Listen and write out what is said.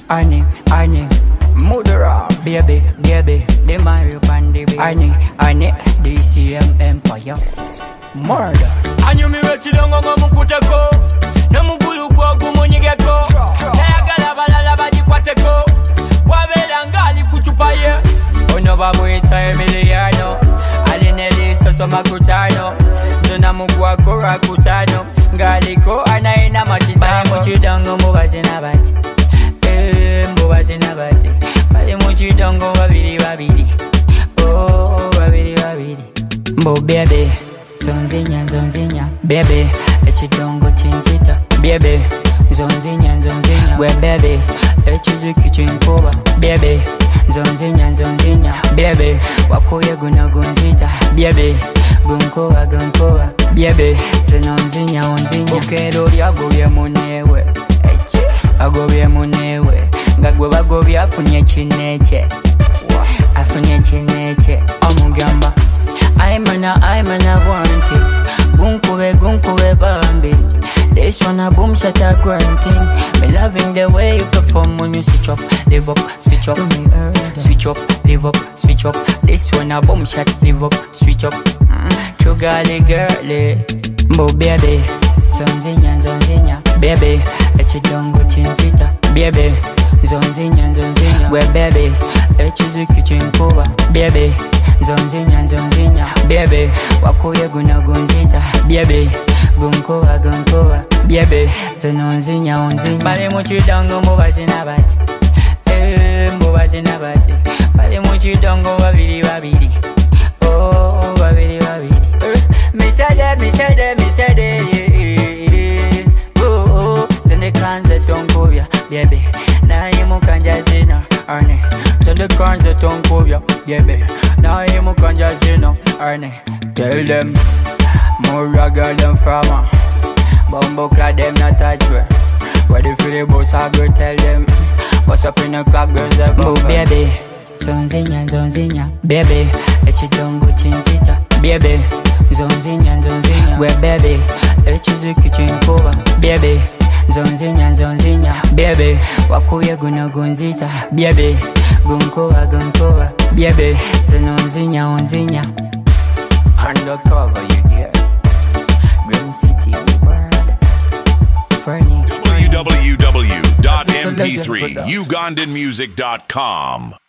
Arnie, Mudra, baby, the Mario Bandi, Arnie, DCM Empire, murder. And you me reach down on Mukuteko, no Mugulu Gumunigeko, Nagala Balala Badiquateco, Wavelangali Kutupaye, Onobabuita Emiliano, Alinelli Sosomakutano, Zonamugua Kora Kutano, Galiko, Anaina Machitano, Muchidango Mubazinabat. Mubazinabat, Pale Muchidango Babidi, oh, Babidi, Bo baby, Zonzinya, baby, Echidongo Chinsita, baby, Zonzinya, where baby, Echizuki Chinkoba, baby, Zonzinya, baby, Wakoya Gunagunzita, baby, Gunkoa, baby, Zenonzinya, Okero Yago Munewe, Agobye Munewe, Gagwe Bagobya afunye chineche, Omugamba. I'm an warranty. Gunkube Bambi. This one a boom shut a grunting. Me loving the way you perform when you switch up, live up, switch up, switch up, live up, switch up. This one a boom shot, live up, switch up. True girly, Bo baby, Zonzinya, baby, Echidongo Chinsita, baby, Zonzinya, where baby, Echizuki Chinkoba, baby. Zonzinya, baby, Wakoya Gunagunzita, baby, Gunkoa, baby, Zenonzinya, Pale Muchidango Mubazinabat, Pale Muchidango Babidi, oh, Babidi, me said, oh, Sende Kanza Tongovia, baby, Naimu Kanjazina, Arne, Sende Kanza Tongovia, baby. Now you mukanja zino, Arne. Tell them, more girl than farmer. Bumbo clad them not touch me. Ready for the boss, I go tell them. What's up in the clock, girls ever. Oh baby, Zonzinya, baby. Echidongo Chinsita, baby. Zonzinya, where baby. Echizuki Chinkova, baby. Zonzinya, baby. Wakuya Gunagunzita, baby. Gunkoa, baby, Zenonzinya. Undercover, you dear. Grim City, word. www.mp3ugandanmusic.com